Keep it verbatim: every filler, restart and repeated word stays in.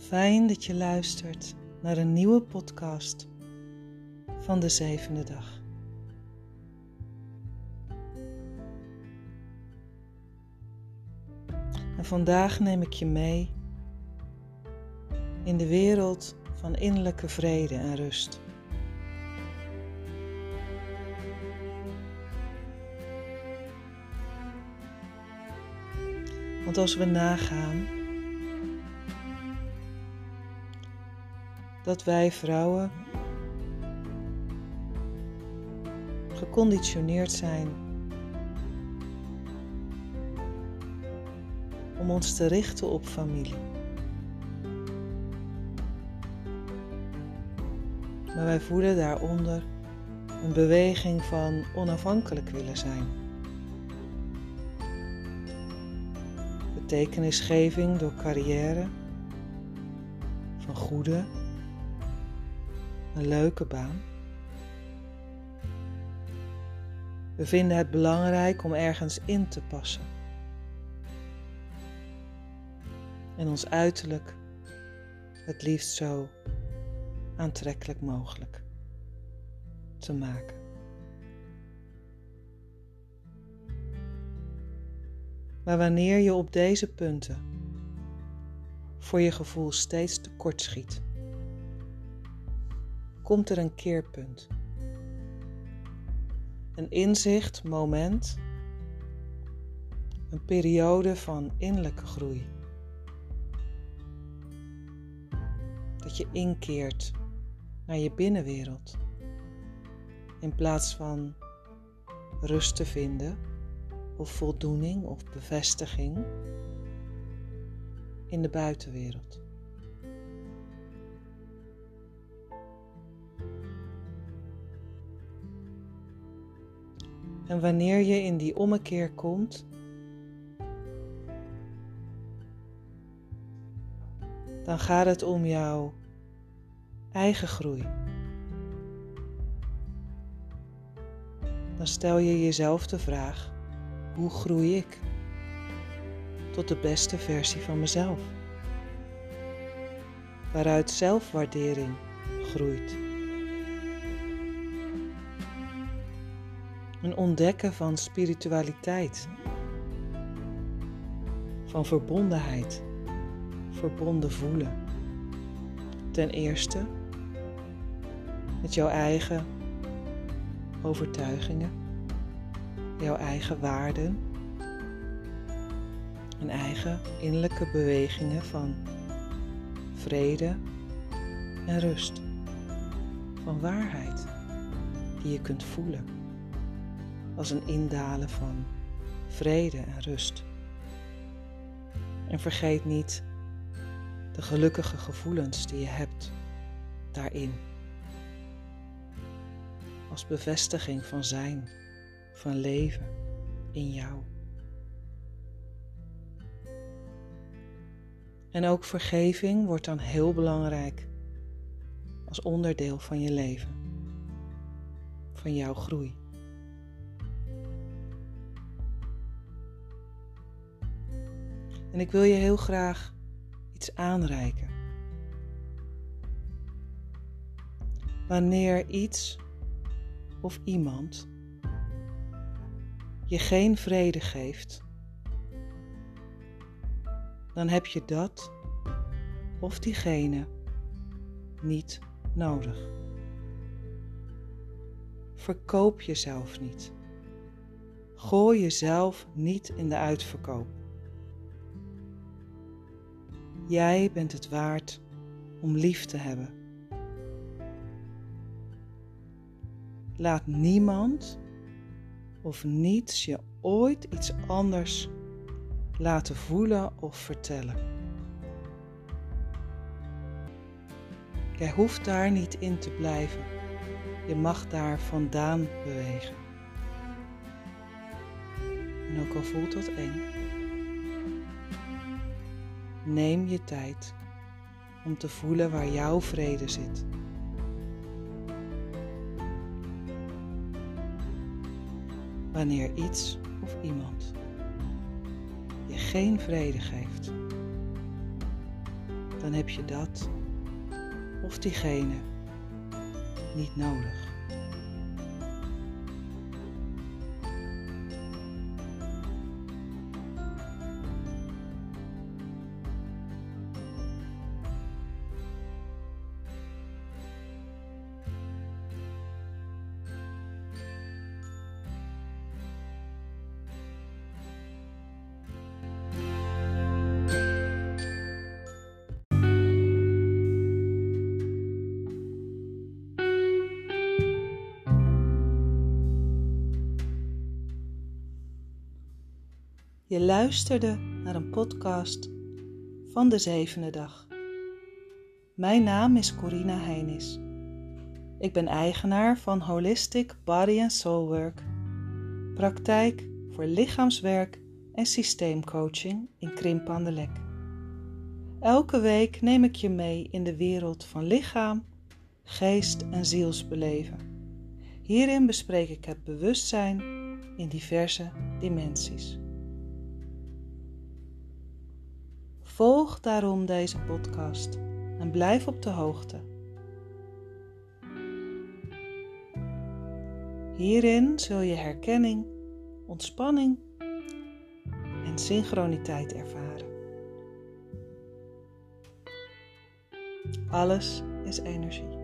Fijn dat je luistert naar een nieuwe podcast van de zevende dag. En vandaag neem ik je mee in de wereld van innerlijke vrede en rust. Want als we nagaan dat wij vrouwen geconditioneerd zijn om ons te richten op familie. Maar wij voelen daaronder een beweging van onafhankelijk willen zijn. Betekenisgeving door carrière, van goede, een leuke baan. We vinden het belangrijk om ergens in te passen. En ons uiterlijk het liefst zo aantrekkelijk mogelijk te maken. Maar wanneer je op deze punten voor je gevoel steeds tekortschiet, komt er een keerpunt. Een inzicht, moment, een periode van innerlijke groei. Dat je inkeert naar je binnenwereld, in plaats van rust te vinden of voldoening of bevestiging in de buitenwereld. En wanneer je in die ommekeer komt, dan gaat het om jouw eigen groei. Dan stel je jezelf de vraag: hoe groei ik tot de beste versie van mezelf? Waaruit zelfwaardering groeit. Een ontdekken van spiritualiteit, van verbondenheid, verbonden voelen. Ten eerste met jouw eigen overtuigingen, jouw eigen waarden en eigen innerlijke bewegingen van vrede en rust, van waarheid die je kunt voelen. Als een indalen van vrede en rust. En vergeet niet de gelukkige gevoelens die je hebt daarin. Als bevestiging van zijn, van leven in jou. En ook vergeving wordt dan heel belangrijk als onderdeel van je leven, van jouw groei. En ik wil je heel graag iets aanreiken. Wanneer iets of iemand je geen vrede geeft, dan heb je dat of diegene niet nodig. Verkoop jezelf niet. Gooi jezelf niet in de uitverkoop. Jij bent het waard om lief te hebben. Laat niemand of niets je ooit iets anders laten voelen of vertellen. Jij hoeft daar niet in te blijven. Je mag daar vandaan bewegen. En ook al voelt dat eng, neem je tijd om te voelen waar jouw vrede zit. Wanneer iets of iemand je geen vrede geeft, dan heb je dat of diegene niet nodig. Je luisterde naar een podcast van de zevende dag. Mijn naam is Corina Heinis. Ik ben eigenaar van Holistic Body and Soul Work, praktijk voor lichaamswerk en systeemcoaching in Krimpanderlek. Elke week neem ik je mee in de wereld van lichaam, geest en zielsbeleven. Hierin bespreek ik het bewustzijn in diverse dimensies. Volg daarom deze podcast en blijf op de hoogte. Hierin zul je herkenning, ontspanning en synchroniteit ervaren. Alles is energie.